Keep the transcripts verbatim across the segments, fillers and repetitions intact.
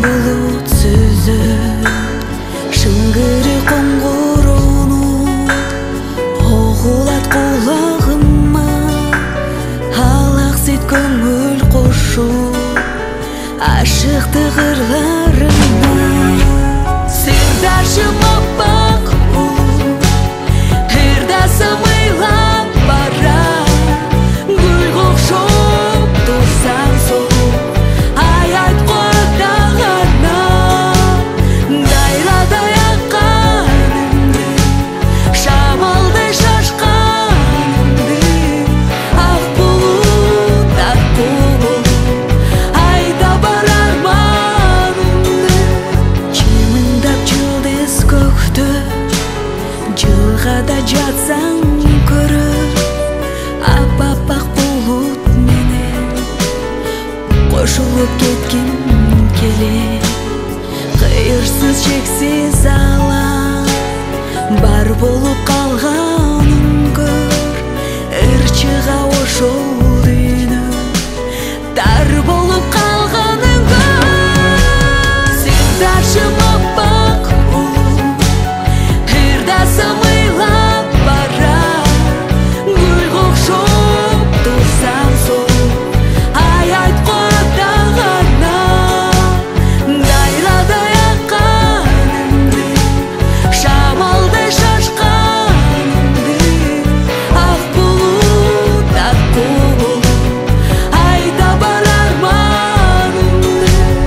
Bulut süzüp şıngırı qoңгуроonu oğulat kulağıma, halak sit көңүл кошуп aşıktı ырlarына. Сырдашым аппак болуп ырдасым ыйлап бара, гүл окшоп турсаң сол ай айткодагана, дайрадай акканымды шамалдай шашканымды, ак булут ак булут айда бар арманымды. Чымыңдап жылдыз көктө жылгада жатсаң көрүп, ап-аппак булут менен кошулуп кетким келет. Кыйырсыз чексиз алаң бар болуп калганын көр, ырчыга ошол дүйнө тар болуп калганын көр. Сырдашым аппак болуп ырдасым ыйлап бара, гүл окшоп турсаң сол ай айткодагана, дайрадай акканымды шамалдай шашканымды, ак булут ак булут айда бар арманымды.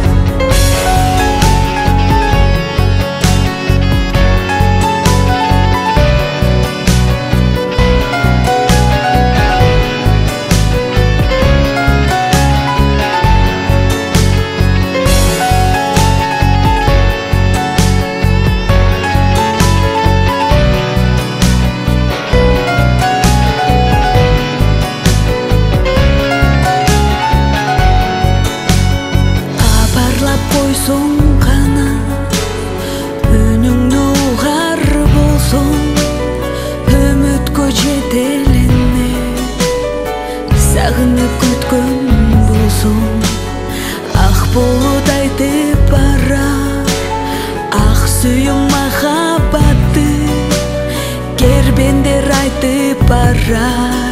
Кабарлап койсоң гана, үнүңдү угар болсоң, үмүткө жете элине, сагынып күткөн болсоң, ак булут айтып бара, ак сүйүм махабатты кербендер айтып бара.